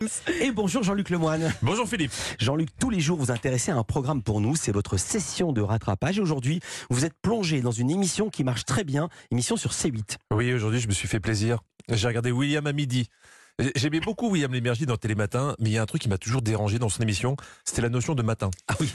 Et bonjour Jean-Luc Lemoine. Bonjour Philippe. Jean-Luc, tous les jours vous intéressez à un programme pour nous, c'est votre session de rattrapage. Aujourd'hui, vous êtes plongé dans une émission qui marche très bien, émission sur C8. Oui, aujourd'hui je me suis fait plaisir. J'ai regardé William à midi. J'aimais beaucoup William Lémergie dans Télématin, mais il y a un truc qui m'a toujours dérangé dans son émission, c'était la notion de matin. Ah oui.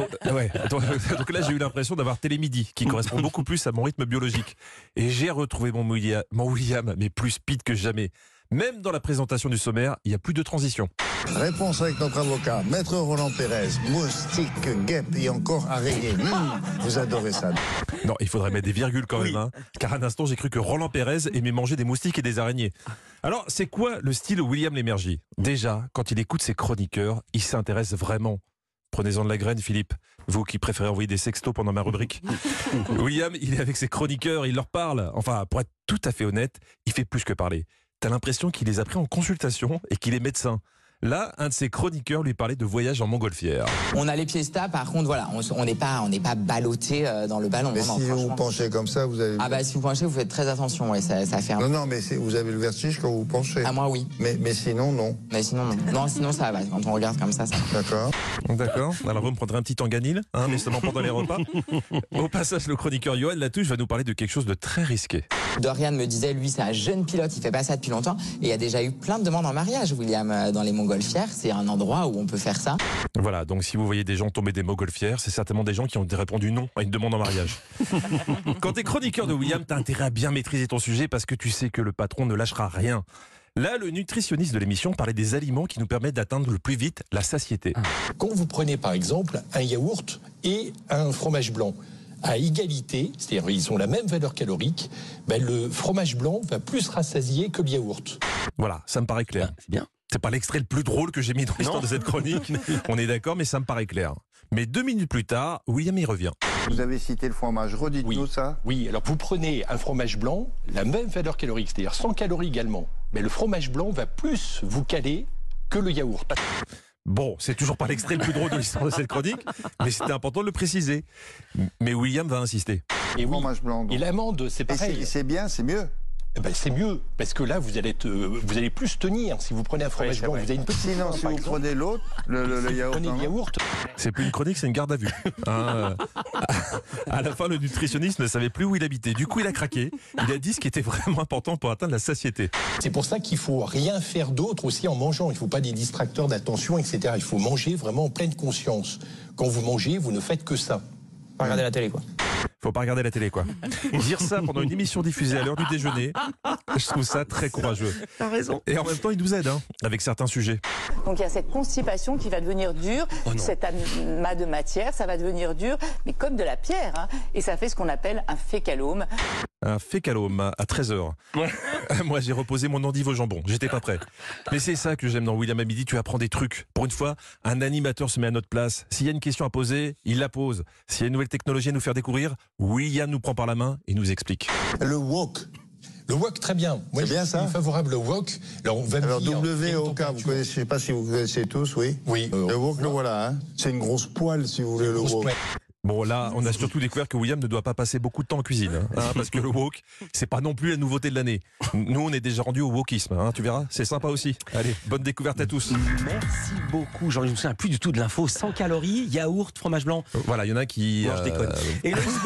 Donc là j'ai eu l'impression d'avoir Télémidi, qui correspond beaucoup plus à mon rythme biologique. Et j'ai retrouvé mon William, mais plus speed que jamais. Même dans la présentation du sommaire, il n'y a plus de transition. Réponse avec notre avocat, Maître Roland Pérez. Moustique, guêpe et encore araignée. Vous adorez ça. Non, il faudrait mettre des virgules quand même, hein, car à un instant j'ai cru que Roland Pérez aimait manger des moustiques et des araignées. Alors, c'est quoi le style William Lémergie? Déjà, quand il écoute ses chroniqueurs, il s'intéresse vraiment. Prenez-en de la graine, Philippe, vous qui préférez envoyer des sextos pendant ma rubrique. William, il est avec ses chroniqueurs, il leur parle. Enfin, pour être tout à fait honnête, il fait plus que parler. T'as l'impression qu'il les a pris en consultation et qu'il est médecin. Là, un de ses chroniqueurs lui parlait de voyage en montgolfière. On a les pieds stable, par contre, voilà, on n'est pas ballotté dans le ballon. Mais non, si vous franchement. penchez comme ça, vous avez... Ah bah si vous penchez, vous faites très attention, ouais, ça fait un... Non, mais vous avez le vertige quand vous penchez. Ah moi oui, Mais sinon, non. mais sinon non. Non, sinon ça va, quand on regarde comme ça. D'accord. D'accord. Alors vous me prendrez un petit tanganil, hein, mais seulement pendant les repas. Au passage, le chroniqueur Johan Latouche va nous parler de quelque chose de très risqué. Dorian me disait, lui c'est un jeune pilote, il fait pas ça depuis longtemps, et il y a déjà eu plein de demandes en mariage, William, dans les montgolfières, c'est un endroit où on peut faire ça. Voilà, donc si vous voyez des gens tomber des montgolfières, c'est certainement des gens qui ont répondu non à une demande en mariage. Quand t'es chroniqueur de William, t'as intérêt à bien maîtriser ton sujet parce que tu sais que le patron ne lâchera rien. Là, le nutritionniste de l'émission parlait des aliments qui nous permettent d'atteindre le plus vite la satiété. Quand vous prenez par exemple un yaourt et un fromage blanc, à égalité, c'est-à-dire ils ont la même valeur calorique, ben le fromage blanc va plus rassasier que le yaourt. Voilà, ça me paraît clair. C'est bien. C'est pas l'extrait le plus drôle que j'ai mis dans l'histoire de cette chronique, on est d'accord, mais ça me paraît clair. Mais 2 minutes plus tard, William y revient. Vous avez cité le fromage, redites-nous ça. Oui, alors vous prenez un fromage blanc, la même valeur calorique, c'est-à-dire 100 calories également, mais le fromage blanc va plus vous caler que le yaourt. Bon, c'est toujours pas l'extrait le plus drôle de l'histoire de cette chronique, mais c'était important de le préciser. Mais William va insister. Et oui. Fromage blanc. donc. Et l'amande, c'est Et pareil. c'est bien, c'est mieux. Eh ben, c'est mieux, parce que là, vous allez plus tenir. Si vous prenez un fromage blanc, vous avez une petite... Sinon, si par vous exemple, prenez l'autre, le yaourt. prenez le hein. yaourt. C'est plus une chronique, c'est une garde à vue. Hein, à la fin, le nutritionniste ne savait plus où il habitait. Du coup, il a craqué. Il a dit ce qui était vraiment important pour atteindre la satiété. C'est pour ça qu'il faut rien faire d'autre aussi en mangeant. Il ne faut pas des distracteurs d'attention, etc. Il faut manger vraiment en pleine conscience. Quand vous mangez, vous ne faites que ça. Pas regarder la télé quoi. Faut pas regarder la télé, quoi. Dire ça pendant une émission diffusée à l'heure du déjeuner, je trouve ça très courageux. T'as raison. Et en même temps, il nous aide, hein, avec certains sujets. Donc il y a cette constipation qui va devenir dure, cet amas de matière, ça va devenir dur, mais comme de la pierre, hein, et ça fait ce qu'on appelle un fécalome. Un fécalome à 13h. Moi, j'ai reposé mon endive au jambon. J'étais pas prêt. Mais c'est ça que j'aime dans William à midi. Tu apprends des trucs. Pour une fois, un animateur se met à notre place. S'il y a une question à poser, il la pose. S'il y a une nouvelle technologie à nous faire découvrir, William nous prend par la main et nous explique. Le wok. Le wok, très bien. Moi, C'est bien, je suis ça favorable au wok. Alors, on va me Alors dire, WOK, vous connaissez, je sais pas si vous connaissez tous, oui. Oui. Le wok, le voilà. Hein. C'est une grosse poêle, si vous voulez, le Grosse wok. poêle. Bon, là, on a surtout découvert que William ne doit pas passer beaucoup de temps en cuisine. Hein, parce que le wok, c'est pas non plus la nouveauté de l'année. Nous, on est déjà rendu au wokisme. Hein, tu verras, c'est sympa aussi. Allez, bonne découverte à tous. Merci beaucoup Jean-Luc. Je me souviens plus du tout de l'info. 100 calories, yaourt, fromage blanc. Voilà, il y en a qui... Non, je déconne. Et le